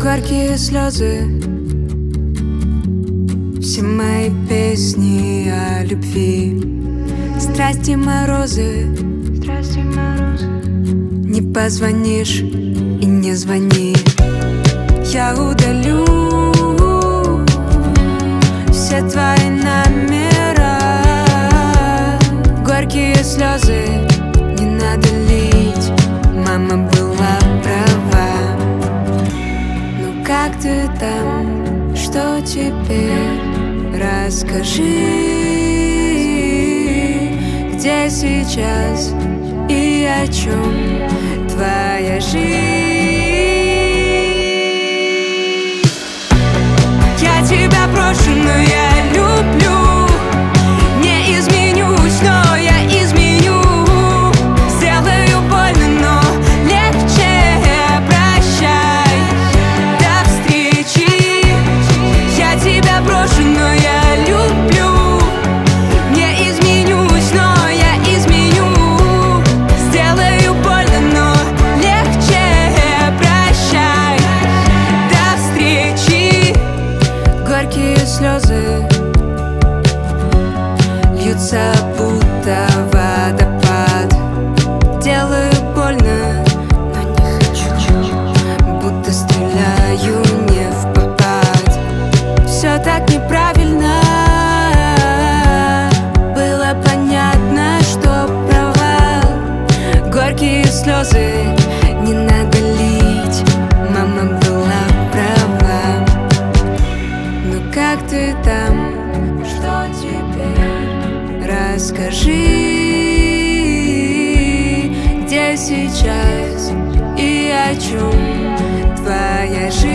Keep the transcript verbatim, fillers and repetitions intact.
горькие слезы, все мои песни о любви, страсти морозы, страсти морозы. Не позвонишь и не звони, я удалю все твои номера. Горькие слезы не надо лить, мама была права. Ну как ты там, что теперь? Расскажи, где сейчас и о чем твоя жизнь. Я тебя прошу, но я люблю. Не изменюсь, но я изменю. Сделаю больно, но легче. Прощай, до встречи. Я тебя прошу, но я люблю. Не изменюсь, но я изменю. Сделаю больно, но легче. Прощай, до встречи. Горькие слезы льются, будто водопад. Делаю больно, но не хочу, будто стреляю не в попад. Все так неправильно. Было понятно, что провал. Горькие слезы не надо лить, мама была права. Ну как ты там, что теперь? Расскажи, где сейчас и о чем твоя жизнь.